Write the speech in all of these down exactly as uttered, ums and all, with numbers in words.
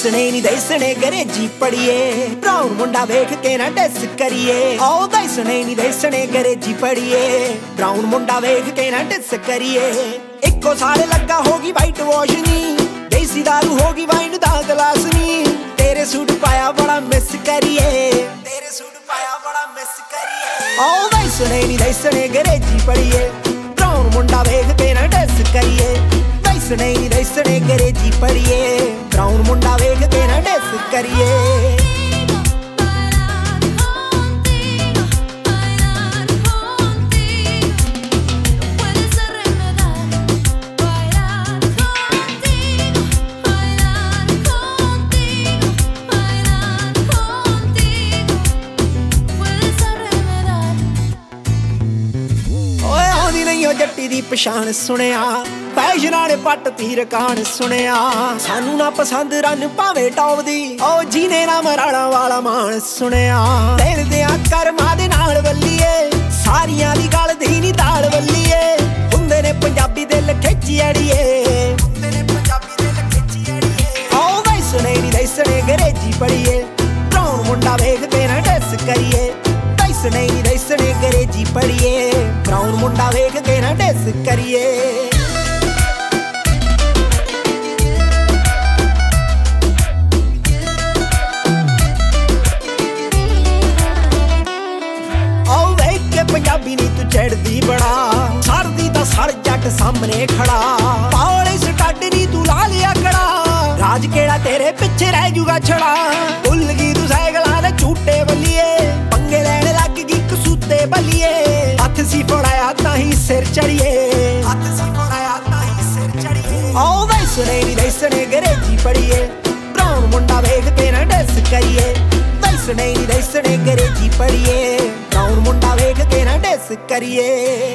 ਦਸਣੇ ਨੀ ਦਸਣੇ ਅੰਗਰੇਜ਼ੀ ਪੜੀਏ ਬਰਾਊਨ ਮੁੰਡਾ ਵੇਖ ਕੇ ਨਾ ਡਿਸ ਕਰੀਏ ਓ ਦਸਣੇ ਨੀ ਦਸਣੇ ਅੰਗਰੇਜ਼ੀ ਪੜੀਏ ਬਰਾਊਨ ਮੁੰਡਾ ਵੇਖ ਕੇ ਨਾ ਡਿਸ ਕਰੀਏ ਇੱਕੋ ਸਾਲ ਲੱਗਾ ਹੋਗੀ ਵਾਈਟ ਵਾਸ਼ ਨੀ ਦੇਸੀ ਦਾਰੂ ਹੋਗੀ ਵਾਈਨ ਦਾ ਗਲਾਸ ਨੀ ਤੇਰੇ ਸੂਟ ਪਾਇਆ ਬੜਾ ਮਿਸ ਕਰੀਏ ਤੇਰੇ ਸੂਟ ਪਾਇਆ ਬੜਾ ਮਿਸ ਕਰੀਏ ਓ ਦਸਣੇ ਨੀ ਦਸਣੇ ਅੰਗਰੇਜ਼ੀ ਪੜੀਏ ਬਰਾਊਨ ਮੁੰਡਾ ਵੇਖ ਕੇ ਨਾ ਡਿਸ ਕਰੀਏ ਦਸਣੇ ਨੀ ਦਸਣੇ ਅੰਗਰੇਜ਼ੀ ਪੜੀਏ ਬਰਾਊਨ ਮੁੰਡਾ ਵੇਖ ਕੇ ਨਾ ਡਿਸ ਕਰੀਏ ਜੱਟੀ ਦੀ ਪਛਾਣ ਸੁਣਿਆ ਫੈਸ਼ਨ ਵਾਲੇ ਪੱਟ ਤੀਰ ਕਾਣ ਸੁਣਿਆ ਸਾਨੂੰ ਨਾ ਪਸੰਦ ਰਨ ਭਾਵੇਂ ਟੌਪ ਦੀ ਓ ਜੀਨੇ ਨਾ ਮਰਾਣਾ ਵਾਲਾ ਮਾਣ ਸੁਣਿਆ ਲੈਂਦੇ ਆ ਕਰਮਾਂ ਦੇ ਨਾਲ ਵੱਲੀਏ ਸਾਰੀਆਂ ਦੀ ਗੱਲ ਦੀ ਨੀ ਦਾਲ ਵੱਲੀਏ ਹੁੰਦੇ ਨੇ ਪੰਜਾਬੀ ਦਿਲ ਖਿੱਚੀ ਅੜੀਏ ਹੁੰਦੇ ਨੇ ਪੰਜਾਬੀ ਦਿਲ ਖਿੱਚੀ ਅੜੀਏ ਓ ਦਸਣੇ ਨੀ ਦਸਣੇ ਅੰਗਰੇਜ਼ੀ ਪੜੀਏ ਬਰਾਊਨ ਮੁੰਡਾ ਵੇਖ ਕੇ ਨਾ ਡਿਸ ਕਰੀਏ ਦਸਣੇ ਨੀ ਦਸਣੇ ਅੰਗਰੇਜ਼ੀ ਪੜੀਏ ਬਰਾਊਨ ਮੁੰਡਾ ਵੇਖ ਕੇ ਨਾ ਡਿਸ ਕਰੀਏ ਓ ਵੇਖ ਕੇ ਪੰਜਾਬੀ ਨੀ ਤੂੰ ਚੜਦੀ ਬੜਾ ਸਰਦੀ ਤਾਂ ਸਰ ਜੱਟ ਸਾਹਮਣੇ ਖੜਾ ਪਾਲੇ ਸਟੱਡ ਨੀ ਤੂੰ ਲਾ ਲਿਆ ਕੜਾ ਰਾਜ ਕਿਹੜਾ ਤੇਰੇ ਪਿੱਛੇ ਰਹਿ ਜੂਗਾ ਛੜਾ ਭੁੱਲ ਗਈ ਤੂੰ ਸਾਈਕਲਾਂ ਦੇ ਝੂਟੇ ਵੱਲੀਏ ਪੰਗੇ ਲੈਣ ਲੱਗ ਗਈ ਕਸੂਤੇ ਬੱਲੀਏ ਹੱਥ ਸੀ ਫੜਾਇਆ ਤਾਂ ਹੀ ਸਿਰ ਚੜੀਏ ਹੱਥ ਸੀ ਫੜਾਇਆ ਤਾਂ ਹੀ ਸਿਰ ਚੜੀਏ ਓ ਦਸਣੇ ਨੀ ਦਸਣੇ ਅੰਗਰੇਜ਼ੀ ਪੜੀਏ ਬਰਾਊਨ ਮੁੰਡਾ ਵੇਖ ਕੇ ਨਾ ਡਿਸ ਕਰੀਏ ਦਸਣੇ ਨੀ ਦਸਣੇ ਅੰਗਰੇਜ਼ੀ ਪੜੀਏ ਬਰਾਊਨ ਮੁੰਡਾ ਵੇਖ ਕੇ ਨਾ ਡਿਸ ਕਰੀਏ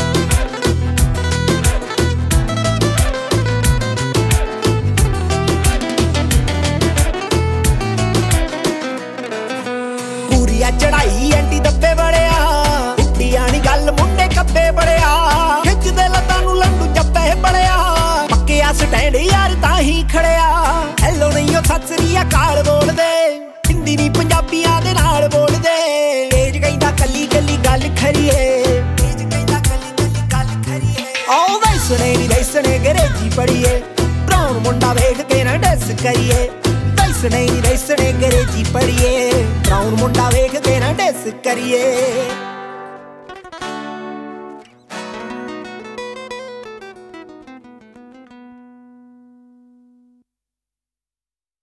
ਚੜਾਈ ਐਂਟੀ ਦੱਬੇ ਬੜਿਆ ਉੱਡੀਆਂ ਨੀ ਗੱਲ ਮੁੰਡੇ ਕੱਬੇ ਬੜਿਆ ਖਿੱਚਦੇ ਲੱਤਾਂ ਨੂੰ ਲੰਡੂ ਜੱਪੇ ਬੜਿਆ ਪੱਕਿਆ ਸਟੈਂਡ ਯਾਰ ਤਾਂ ਹੀ ਖੜਿਆ ਹੈਲੋ ਨਹੀਂ ਉਹ ਸਤਿ ਸ੍ਰੀ ਅਕਾਲ ਬੋਲਦੇ ਹਿੰਦੀ ਨੀ ਪੰਜਾਬੀਆਂ ਦੇ ਨਾਲ ਬੋਲਦੇ ਤੇਜ ਕਹਿੰਦਾ ਕੱਲੀ ਕੱਲੀ ਗੱਲ ਖਰੀਏ ਤੇਜ ਕਹਿੰਦਾ ਕੱਲੀ ਕੱਲੀ ਗੱਲ ਖਰੀਏ ਓ ਦਸਣੇ ਨੀ ਦਸਣੇ ਅੰਗਰੇਜ਼ੀ ਪੜੀਏ ਬਰਾਊਨ ਮੁੰਡਾ ਵੇਖ ਕੇ ਨਾ ਡਿਸ ਕਰੀਏ ਦਸਣੇ ਨੀ ਦਸਣੇ ਅੰਗਰੇਜ਼ੀ ਪੜੀਏ ਬਰਾਊਨ ਮੁੰਡਾ ਵੇਖ ਕੇ ਨਾ ਡਿਸ ਕਰੀਏ।